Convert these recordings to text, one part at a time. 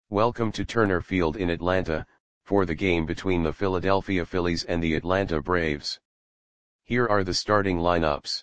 Welcome to Turner Field in Atlanta, for the game between the Philadelphia Phillies and the Atlanta Braves. Here are the starting lineups.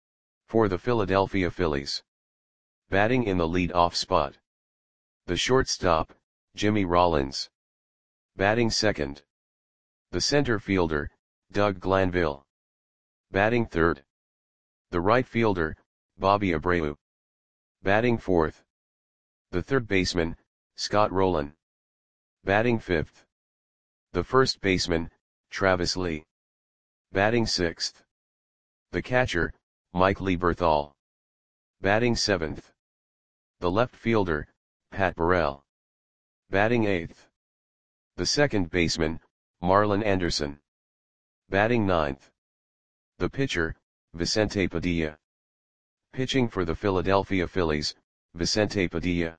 For the Philadelphia Phillies. Batting in the lead-off spot. The shortstop, Jimmy Rollins. Batting second. The center fielder, Doug Glanville. Batting third. The right fielder, Bobby Abreu. Batting fourth. The third baseman, Scott Rolen. Batting fifth. The first baseman, Travis Lee. Batting sixth. The catcher, Mike Lieberthal. Batting seventh. The left fielder, Pat Burrell. Batting eighth. The second baseman, Marlon Anderson. Batting ninth. The pitcher, Vicente Padilla. Pitching for the Philadelphia Phillies, Vicente Padilla.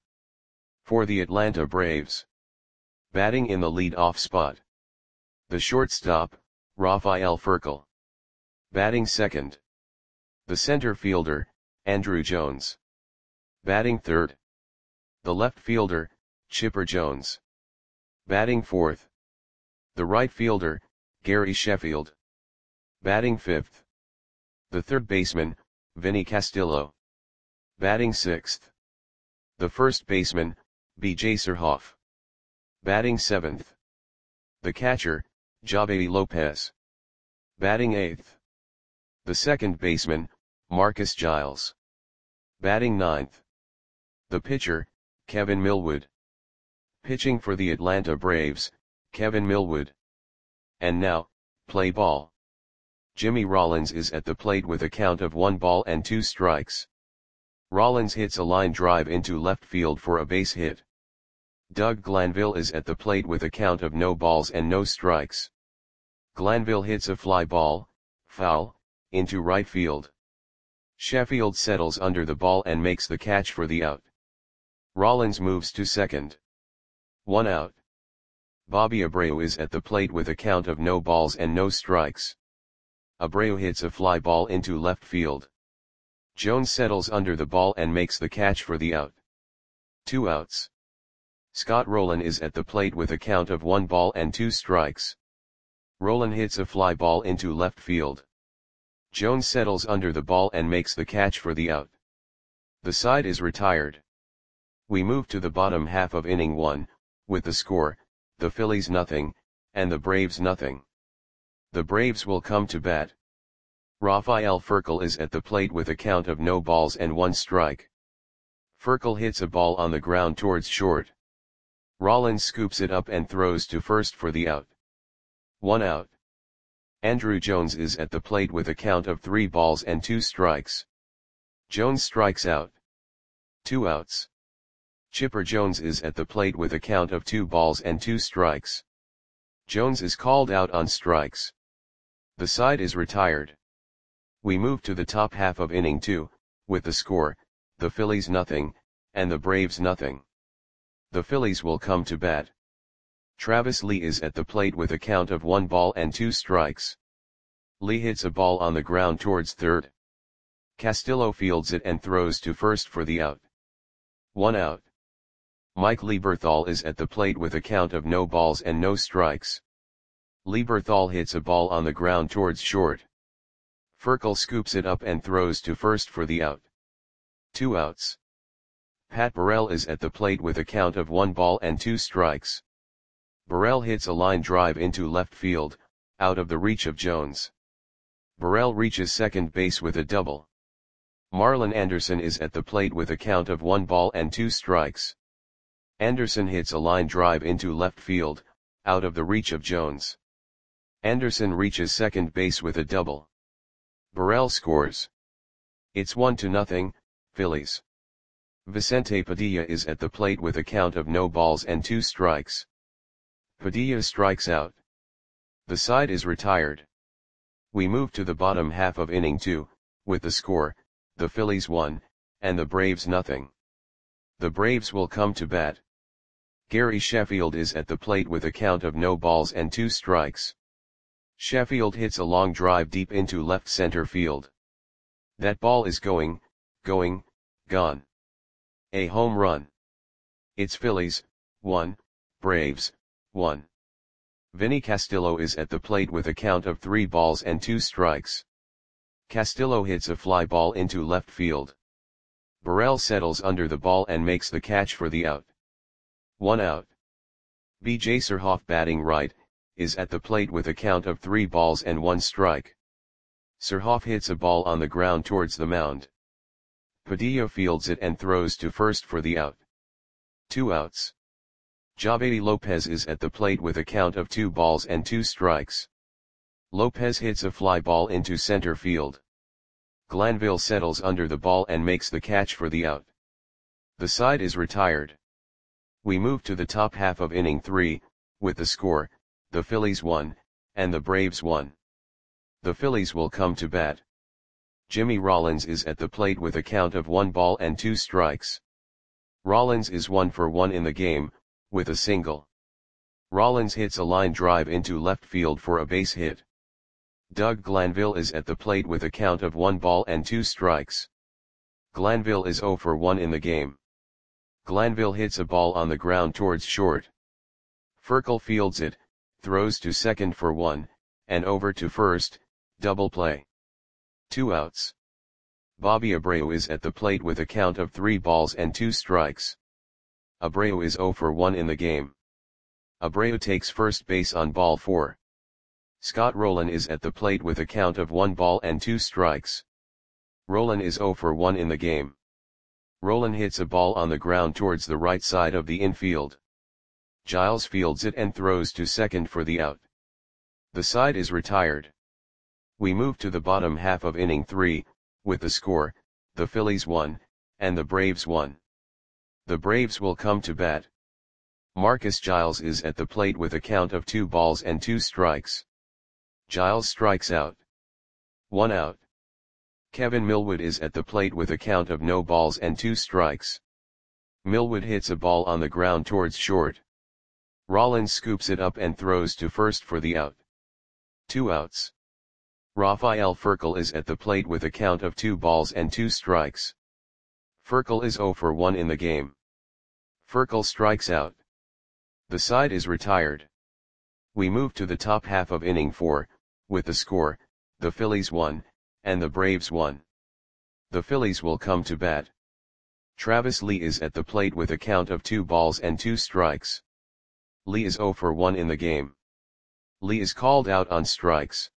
For the Atlanta Braves. Batting in the lead-off spot. The shortstop, Rafael Furcal. Batting second. The center fielder, Andruw Jones. Batting third. The left fielder, Chipper Jones. Batting fourth. The right fielder, Gary Sheffield. Batting fifth. The third baseman, Vinny Castillo. Batting sixth. The first baseman, B.J. Surhoff. Batting seventh. The catcher, Javi Lopez. Batting eighth. The second baseman, Marcus Giles. Batting ninth. The pitcher, Kevin Millwood. Pitching for the Atlanta Braves, Kevin Millwood. And now, play ball. Jimmy Rollins is at the plate with a count of 1 ball and 2 strikes. Rollins hits a line drive into left field for a base hit. Doug Glanville is at the plate with a count of no balls and no strikes. Glanville hits a fly ball, foul, into right field. Sheffield settles under the ball and makes the catch for the out. Rollins moves to second. 1 out. Bobby Abreu is at the plate with a count of no balls and no strikes. Abreu hits a fly ball into left field. Jones settles under the ball and makes the catch for the out. 2 outs. Scott Rolen is at the plate with a count of 1 ball and 2 strikes. Rolen hits a fly ball into left field. Jones settles under the ball and makes the catch for the out. The side is retired. We move to the bottom half of inning 1, with the score, the Phillies nothing, and the Braves nothing. The Braves will come to bat. Rafael Furcal is at the plate with a count of no balls and 1 strike. Furcal hits a ball on the ground towards short. Rollins scoops it up and throws to first for the out. 1 out. Andruw Jones is at the plate with a count of 3 balls and 2 strikes. Jones strikes out. 2 outs. Chipper Jones is at the plate with a count of 2 balls and 2 strikes. Jones is called out on strikes. The side is retired. We move to the top half of inning 2, with the score, the Phillies nothing, and the Braves nothing. The Phillies will come to bat. Travis Lee is at the plate with a count of 1 ball and 2 strikes. Lee hits a ball on the ground towards third. Castillo fields it and throws to first for the out. 1 out. Mike Lieberthal is at the plate with a count of no balls and no strikes. Lieberthal hits a ball on the ground towards short. Furcal scoops it up and throws to first for the out. 2 outs. Pat Burrell is at the plate with a count of 1 ball and 2 strikes. Burrell hits a line drive into left field, out of the reach of Jones. Burrell reaches second base with a double. Marlon Anderson is at the plate with a count of 1 ball and 2 strikes. Anderson hits a line drive into left field, out of the reach of Jones. Anderson reaches second base with a double. Burrell scores. It's 1-0, Phillies. Vicente Padilla is at the plate with a count of no balls and 2 strikes. Padilla strikes out. The side is retired. We move to the bottom half of inning 2, with the score, the Phillies 1, and the Braves nothing. The Braves will come to bat. Gary Sheffield is at the plate with a count of no balls and 2 strikes. Sheffield hits a long drive deep into left center field. That ball is going, gone. A home run. It's Phillies, 1, Braves, 1. Vinny Castillo is at the plate with a count of 3 balls and 2 strikes. Castillo hits a fly ball into left field. Burrell settles under the ball and makes the catch for the out. 1 out. B.J. Surhoff, batting right, is at the plate with a count of 3 balls and 1 strike. Surhoff hits a ball on the ground towards the mound. Padilla fields it and throws to first for the out. 2 outs. Javedi Lopez is at the plate with a count of 2 balls and 2 strikes. Lopez hits a fly ball into center field. Glanville settles under the ball and makes the catch for the out. The side is retired. We move to the top half of inning 3, with the score, the Phillies 1, and the Braves 1. The Phillies will come to bat. Jimmy Rollins is at the plate with a count of 1 ball and 2 strikes. Rollins is 1 for 1 in the game, with a single. Rollins hits a line drive into left field for a base hit. Doug Glanville is at the plate with a count of 1 ball and 2 strikes. Glanville is 0 for 1 in the game. Glanville hits a ball on the ground towards short. Furcal fields it, throws to second for 1, and over to first, double play. 2 outs. Bobby Abreu is at the plate with a count of 3 balls and 2 strikes. Abreu is 0 for 1 in the game. Abreu takes first base on ball 4. Scott Rolen is at the plate with a count of 1 ball and 2 strikes. Rolen is 0 for 1 in the game. Rolen hits a ball on the ground towards the right side of the infield. Giles fields it and throws to second for the out. The side is retired. We move to the bottom half of inning 3, with the score, the Phillies 1, and the Braves 1. The Braves will come to bat. Marcus Giles is at the plate with a count of 2 balls and 2 strikes. Giles strikes out. 1 out. Kevin Millwood is at the plate with a count of no balls and 2 strikes. Millwood hits a ball on the ground towards short. Rollins scoops it up and throws to first for the out. 2 outs. Rafael Furcal is at the plate with a count of 2 balls and 2 strikes. Furcal is 0 for 1 in the game. Furcal strikes out. The side is retired. We move to the top half of inning 4, with the score, the Phillies 1, and the Braves 1. The Phillies will come to bat. Travis Lee is at the plate with a count of 2 balls and 2 strikes. Lee is 0 for 1 in the game. Lee is called out on strikes.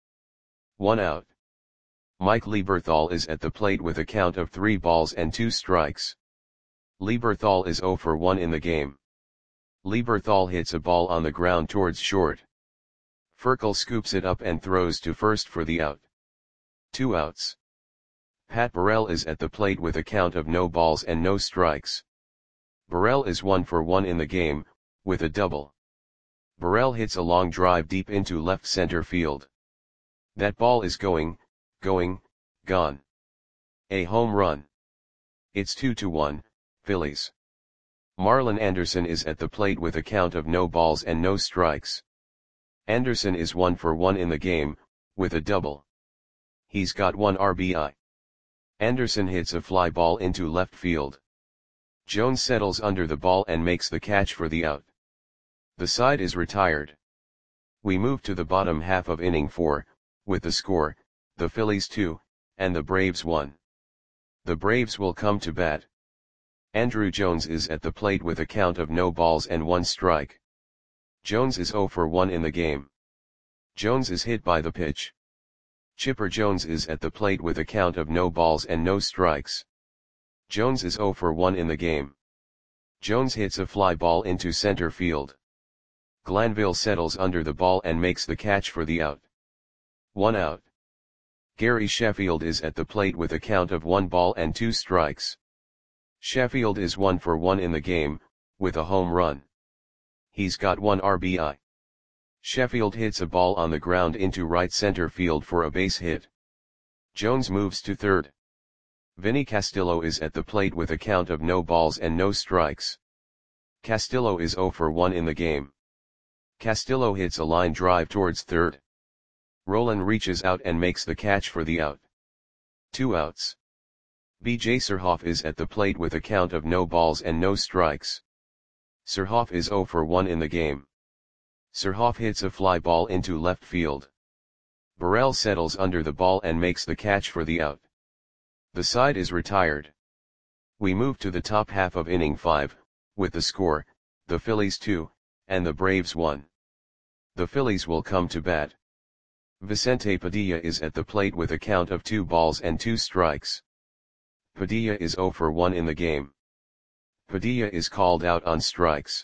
1 out. Mike Lieberthal is at the plate with a count of 3 balls and 2 strikes. Lieberthal is 0 for 1 in the game. Lieberthal hits a ball on the ground towards short. Furcal scoops it up and throws to first for the out. 2 outs. Pat Burrell is at the plate with a count of no balls and no strikes. Burrell is 1 for 1 in the game, with a double. Burrell hits a long drive deep into left center field. That ball is going, gone. A home run. It's 2-1, Phillies. Marlon Anderson is at the plate with a count of no balls and no strikes. Anderson is 1 for 1 in the game, with a double. He's got 1 RBI. Anderson hits a fly ball into left field. Jones settles under the ball and makes the catch for the out. The side is retired. We move to the bottom half of inning 4, with the score, the Phillies 2, and the Braves 1. The Braves will come to bat. Andrew Jones is at the plate with a count of no balls and 1 strike. Jones is 0 for 1 in the game. Jones is hit by the pitch. Chipper Jones is at the plate with a count of no balls and no strikes. Jones is 0 for 1 in the game. Jones hits a fly ball into center field. Glanville settles under the ball and makes the catch for the out. 1 out. Gary Sheffield is at the plate with a count of 1 ball and 2 strikes. Sheffield is 1 for 1 in the game, with a home run. He's got 1 RBI. Sheffield hits a ball on the ground into right center field for a base hit. Jones moves to third. Vinny Castillo is at the plate with a count of no balls and no strikes. Castillo is 0 for 1 in the game. Castillo hits a line drive towards third. Rolen reaches out and makes the catch for the out. 2 outs. B.J. Surhoff is at the plate with a count of no balls and no strikes. Surhoff is 0 for 1 in the game. Surhoff hits a fly ball into left field. Burrell settles under the ball and makes the catch for the out. The side is retired. We move to the top half of inning 5, with the score, the Phillies 2, and the Braves 1. The Phillies will come to bat. Vicente Padilla is at the plate with a count of 2 balls and 2 strikes. Padilla is 0 for 1 in the game. Padilla is called out on strikes.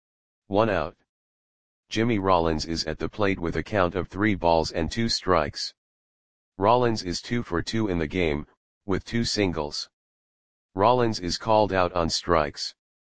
1 out. Jimmy Rollins is at the plate with a count of 3 balls and 2 strikes. Rollins is 2 for 2 in the game, with 2 singles. Rollins is called out on strikes.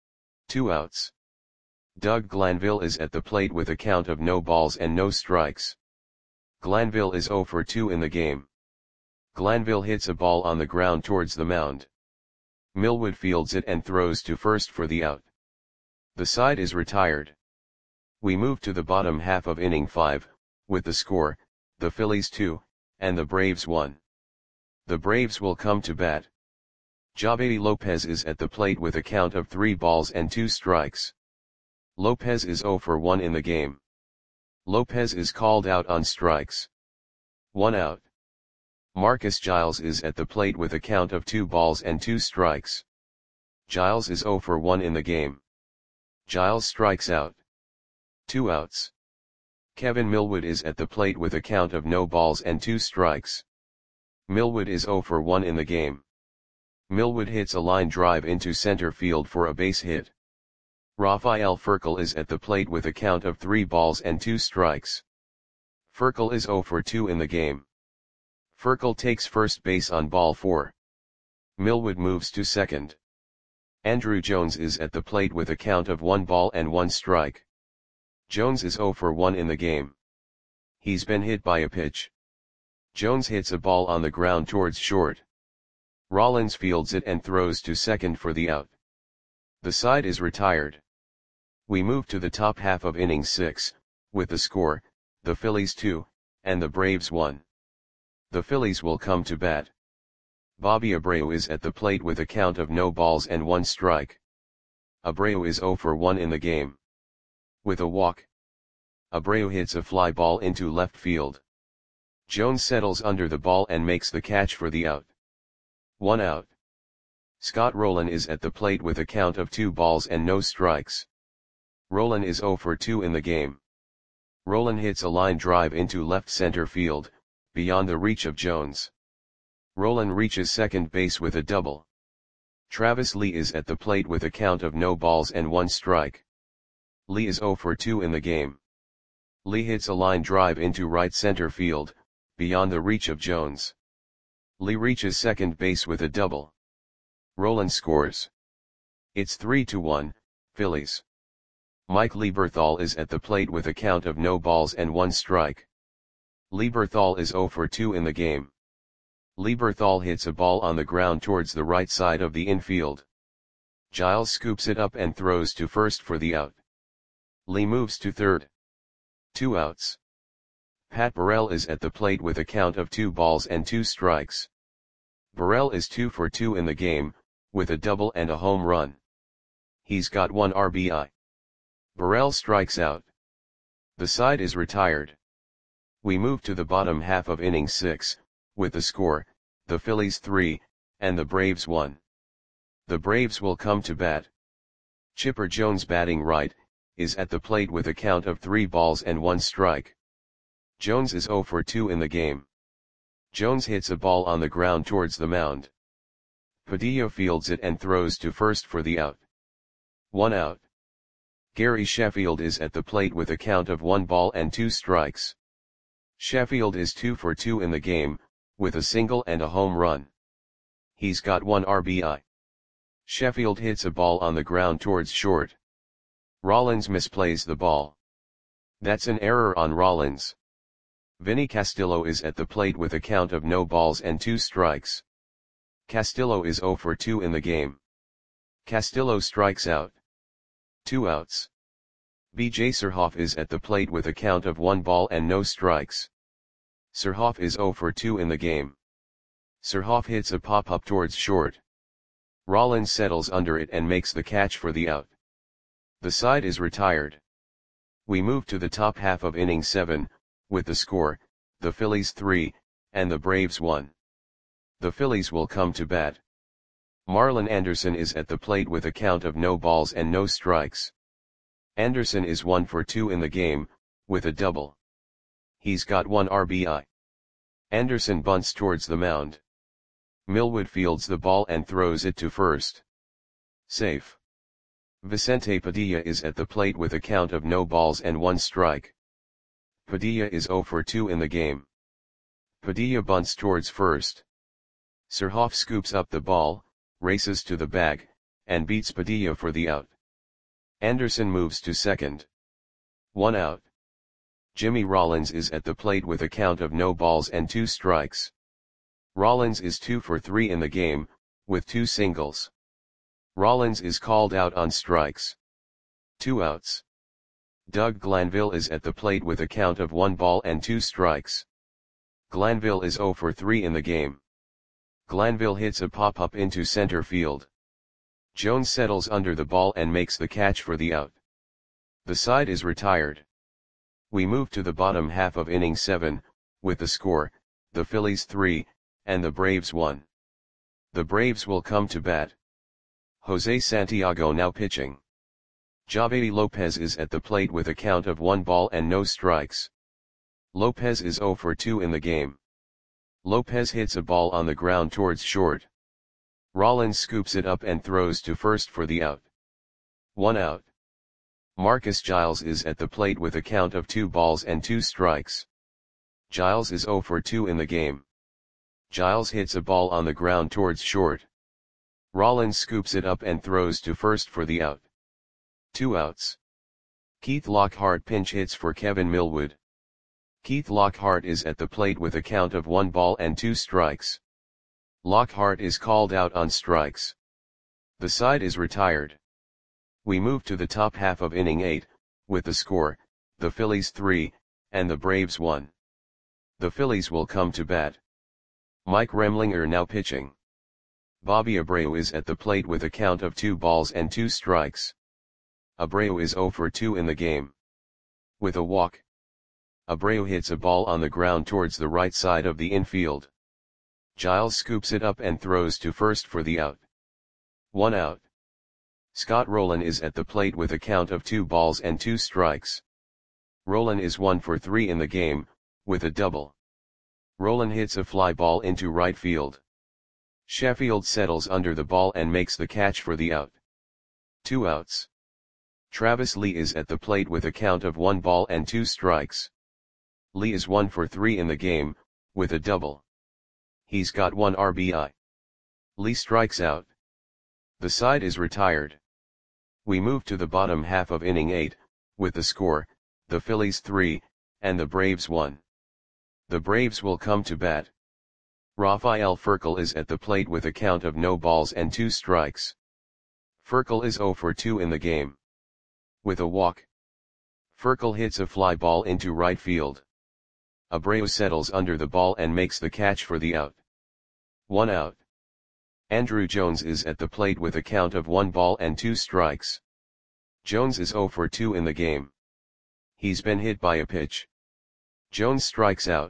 2 outs. Doug Glanville is at the plate with a count of no balls and no strikes. Glanville is 0 for 2 in the game. Glanville hits a ball on the ground towards the mound. Millwood fields it and throws to first for the out. The side is retired. We move to the bottom half of inning 5, with the score, the Phillies 2, and the Braves 1. The Braves will come to bat. Javedi Lopez is at the plate with a count of 3 balls and 2 strikes. Lopez is 0 for 1 in the game. Lopez is called out on strikes. 1 out. Marcus Giles is at the plate with a count of 2 balls and 2 strikes. Giles is 0 for 1 in the game. Giles strikes out. 2 outs. Kevin Millwood is at the plate with a count of no balls and 2 strikes. Millwood is 0 for 1 in the game. Millwood hits a line drive into center field for a base hit. Rafael Furcal is at the plate with a count of 3 balls and 2 strikes. Furcal is 0 for 2 in the game. Furcal takes first base on ball 4. Millwood moves to second. Andrew Jones is at the plate with a count of 1 ball and 1 strike. Jones is 0 for 1 in the game. He's been hit by a pitch. Jones hits a ball on the ground towards short. Rollins fields it and throws to second for the out. The side is retired. We move to the top half of inning 6, with the score, the Phillies 2, and the Braves 1. The Phillies will come to bat. Bobby Abreu is at the plate with a count of no balls and 1 strike. Abreu is 0 for 1 in the game. With a walk, Abreu hits a fly ball into left field. Jones settles under the ball and makes the catch for the out. 1 out. Scott Rowland is at the plate with a count of 2 balls and no strikes. Rowland is 0 for 2 in the game. Rowland hits a line drive into left center field, beyond the reach of Jones. Rowland reaches second base with a double. Travis Lee is at the plate with a count of no balls and 1 strike. Lee is 0 for 2 in the game. Lee hits a line drive into right center field, beyond the reach of Jones. Lee reaches second base with a double. Rowland scores. It's 3-1, Phillies. Mike Lieberthal is at the plate with a count of no balls and 1 strike. Lieberthal is 0 for 2 in the game. Lieberthal hits a ball on the ground towards the right side of the infield. Giles scoops it up and throws to first for the out. Lee moves to third. 2 outs. Pat Burrell is at the plate with a count of 2 balls and 2 strikes. Burrell is 2 for 2 in the game, with a double and a home run. He's got 1 RBI. Burrell strikes out. The side is retired. We move to the bottom half of inning 6, with the score, the Phillies 3, and the Braves 1. The Braves will come to bat. Chipper Jones, batting right, is at the plate with a count of 3 balls and 1 strike. Jones is 0 for 2 in the game. Jones hits a ball on the ground towards the mound. Padilla fields it and throws to first for the out. 1 out. Gary Sheffield is at the plate with a count of 1 ball and 2 strikes. Sheffield is 2 for 2 in the game, with a single and a home run. He's got 1 RBI. Sheffield hits a ball on the ground towards short. Rollins misplays the ball. That's an error on Rollins. Vinny Castillo is at the plate with a count of no balls and 2 strikes. Castillo is 0 for 2 in the game. Castillo strikes out. 2 outs. B.J. Surhoff is at the plate with a count of 1 ball and no strikes. Surhoff is 0 for 2 in the game. Surhoff hits a pop-up towards short. Rollins settles under it and makes the catch for the out. The side is retired. We move to the top half of inning 7, with the score, the Phillies 3, and the Braves 1. The Phillies will come to bat. Marlon Anderson is at the plate with a count of no balls and no strikes. Anderson is 1 for 2 in the game, with a double. He's got 1 RBI. Anderson bunts towards the mound. Millwood fields the ball and throws it to first. Safe. Vicente Padilla is at the plate with a count of no balls and 1 strike. Padilla is 0 for 2 in the game. Padilla bunts towards first. Surhoff scoops up the ball, races to the bag, and beats Padilla for the out. Anderson moves to second. 1 out. Jimmy Rollins is at the plate with a count of no balls and 2 strikes. Rollins is 2 for 3 in the game, with 2 singles. Rollins is called out on strikes. 2 outs. Doug Glanville is at the plate with a count of 1 ball and 2 strikes. Glanville is 0 for 3 in the game. Glanville hits a pop-up into center field. Jones settles under the ball and makes the catch for the out. The side is retired. We move to the bottom half of inning 7, with the score, the Phillies 3, and the Braves 1. The Braves will come to bat. Jose Santiago now pitching. Javy Lopez is at the plate with a count of 1 ball and no strikes. Lopez is 0 for 2 in the game. Lopez hits a ball on the ground towards short. Rollins scoops it up and throws to first for the out. 1 out. Marcus Giles is at the plate with a count of 2 balls and 2 strikes. Giles is 0 for 2 in the game. Giles hits a ball on the ground towards short. Rollins scoops it up and throws to first for the out. 2 outs. Keith Lockhart pinch hits for Kevin Millwood. Keith Lockhart is at the plate with a count of 1 ball and 2 strikes. Lockhart is called out on strikes. The side is retired. We move to the top half of inning 8, with the score, the Phillies 3, and the Braves 1. The Phillies will come to bat. Mike Remlinger now pitching. Bobby Abreu is at the plate with a count of 2 balls and 2 strikes. Abreu is 0 for 2 in the game. With a walk. Abreu hits a ball on the ground towards the right side of the infield. Giles scoops it up and throws to first for the out. 1 out. Scott Rowland is at the plate with a count of 2 balls and 2 strikes. Rowland is 1 for 3 in the game, with a double. Rowland hits a fly ball into right field. Sheffield settles under the ball and makes the catch for the out. 2 outs. Travis Lee is at the plate with a count of 1 ball and 2 strikes. Lee is 1 for 3 in the game, with a double. He's got 1 RBI. Lee strikes out. The side is retired. We move to the bottom half of inning 8, with the score, the Phillies 3, and the Braves 1. The Braves will come to bat. Rafael Furcal is at the plate with a count of no balls and 2 strikes. Furcal is 0 for 2 in the game. With a walk. Furcal hits a fly ball into right field. Abreu settles under the ball and makes the catch for the out. 1 out. Andruw Jones is at the plate with a count of 1 ball and 2 strikes. Jones is 0 for 2 in the game. He's been hit by a pitch. Jones strikes out.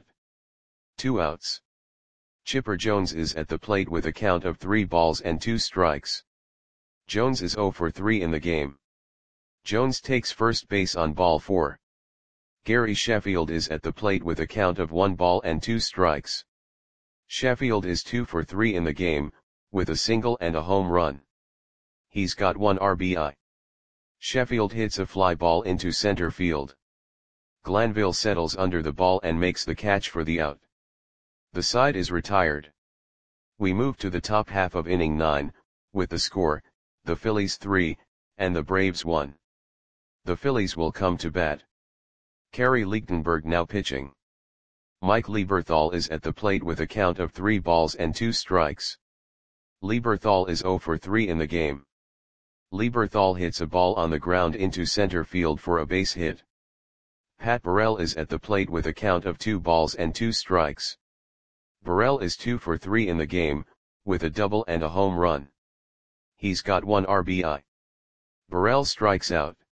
2 outs. Chipper Jones is at the plate with a count of 3 balls and 2 strikes. Jones is 0 for 3 in the game. Jones takes first base on ball 4. Gary Sheffield is at the plate with a count of 1 ball and 2 strikes. Sheffield is 2 for 3 in the game, with a single and a home run. He's got 1 RBI. Sheffield hits a fly ball into center field. Glanville settles under the ball and makes the catch for the out. The side is retired. We move to the top half of inning 9, with the score, the Phillies 3, and the Braves 1. The Phillies will come to bat. Kerry Lichtenberg now pitching. Mike Lieberthal is at the plate with a count of 3 balls and 2 strikes. Lieberthal is 0 for 3 in the game. Lieberthal hits a ball on the ground into center field for a base hit. Pat Burrell is at the plate with a count of 2 balls and 2 strikes. Burrell is 2 for 3 in the game, with a double and a home run. He's got 1 RBI. Burrell strikes out.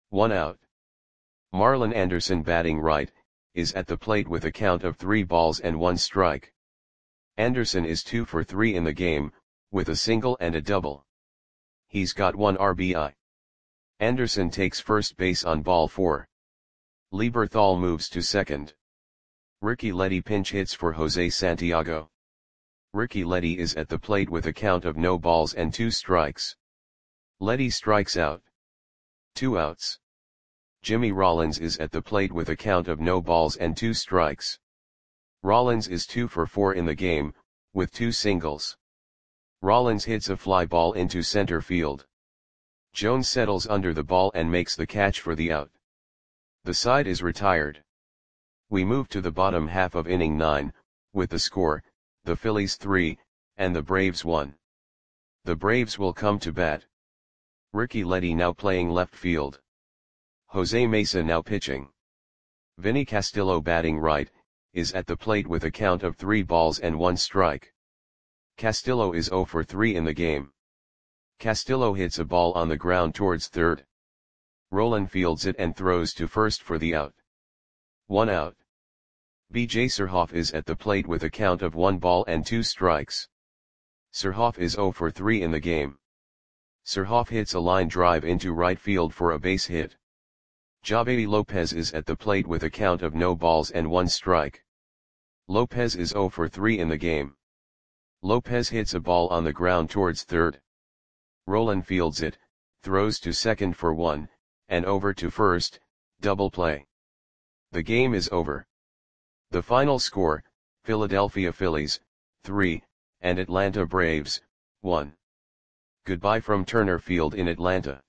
1 out. Marlon Anderson batting right, is at the plate with a count of 3 balls and 1 strike. Anderson is 2 for 3 in the game, with a single and a double. He's got 1 RBI. Anderson takes first base on ball 4. Lieberthal moves to second. Ricky Leddy pinch hits for Jose Santiago. Ricky Leddy is at the plate with a count of no balls and 2 strikes. Leddy strikes out. 2 outs. Jimmy Rollins is at the plate with a count of no balls and 2 strikes. Rollins is 2 for 4 in the game, with 2 singles. Rollins hits a fly ball into center field. Jones settles under the ball and makes the catch for the out. The side is retired. We move to the bottom half of inning 9, with the score, the Phillies 3, and the Braves 1. The Braves will come to bat. Ricky Leddy now playing left field. Jose Mesa now pitching. Vinny Castillo batting right, is at the plate with a count of 3 balls and 1 strike. Castillo is 0 for 3 in the game. Castillo hits a ball on the ground towards third. Rolen fields it and throws to first for the out. 1 out. B.J. Surhoff is at the plate with a count of 1 ball and 2 strikes. Surhoff is 0 for 3 in the game. Surhoff hits a line drive into right field for a base hit. Javier Lopez is at the plate with a count of no balls and 1 strike. Lopez is 0 for 3 in the game. Lopez hits a ball on the ground towards third. Rolen fields it, throws to second for 1, and over to first, double play. The game is over. The final score, Philadelphia Phillies, 3, and Atlanta Braves, 1. Goodbye from Turner Field in Atlanta.